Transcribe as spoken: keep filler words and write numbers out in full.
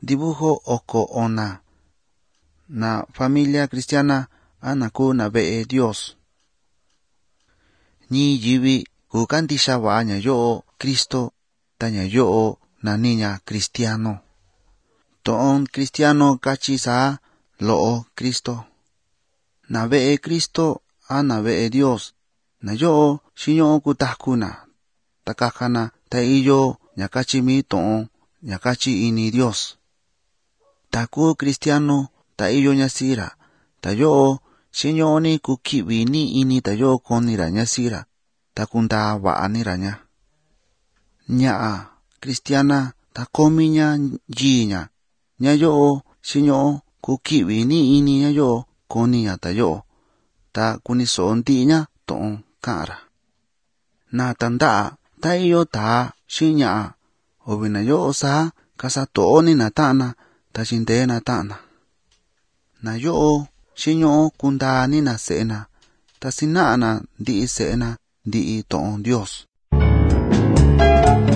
dibujo oko ona. Na familia cristiana anaku na ve'e Dios. Ni yivi ku kandisha va'a ña yo'o Kristo ta ña yo'o nani ña cristiano. To'on cristiano kachi saa lo'o Kristo. Na ve'e Kristo a na ve'e Dios. Na yo'o xiño'o kutajkuna. Takakana ta iyo ña kachi mi to'on ña kachi ini Dios. Taku cristiano ta iyo ñasira. Ta yo'o xiño'o ni kukiwi ni ini ta yo'o konira ñasira. Ta kunda va'a nira ña. Ña'a cristiana ta komi ña yi ña. Ña yo'o xiño'o kukiwi ni ini ña yo'o koni ña ta yo'o. Ta kuniso'o ndi ña to'on ka'ra. Na tanda'a ta iyo taa xi ña'a ovi na yo'o saa kasa to'o ni na ta'na ta xindee na ta'na. Na yo'o xiño'o kundaa ni na se'ena ta sina'a na ndi'i se'ena ndi'i to'on Dios.